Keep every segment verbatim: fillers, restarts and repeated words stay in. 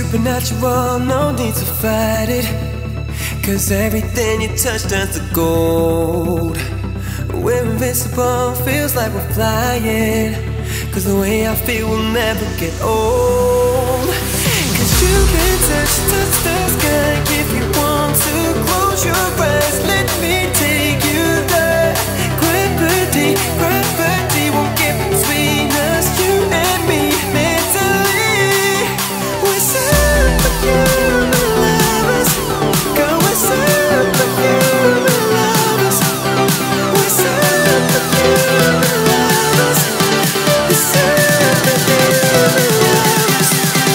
supernatural, no need to fight it. Cause everything you touch turns to gold. We're invincible, feels like we're flying. Cause the way I feel will never get old. Cause you can touch, touch the sky if you want to. Close your eyes, let me take you there. Gravity, gravity won't get between us, you and me. Mentally, we're superhuman lovers. Girl, we're superhuman lovers. We're superhuman lovers. We're superhuman lovers.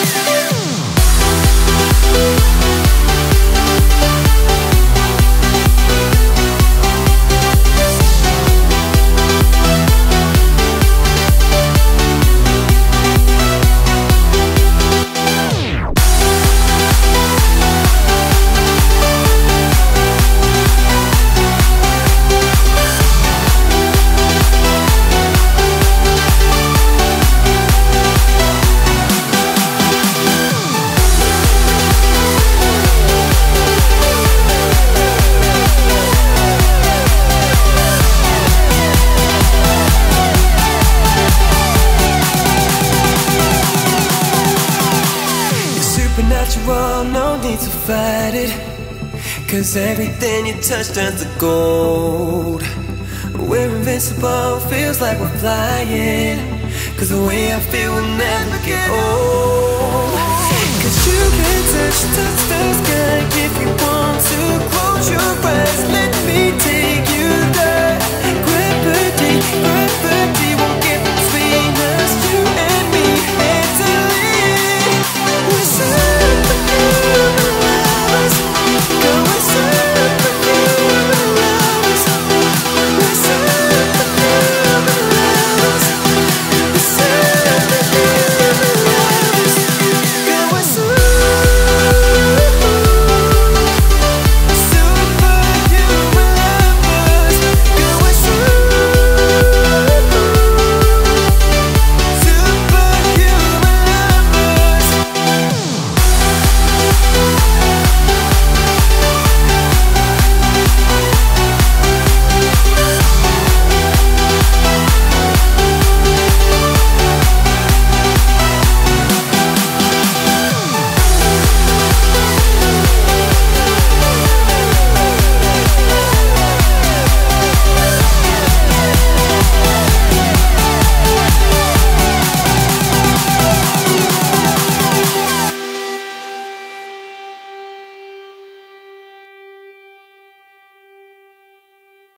Supernatural, no need to fight it. Cause everything you touch turns to gold. We're invincible, feels like we're flying. Cause the way I feel will never get old. Cause you can touch, touch the sky if you want to. Close your eyes, let me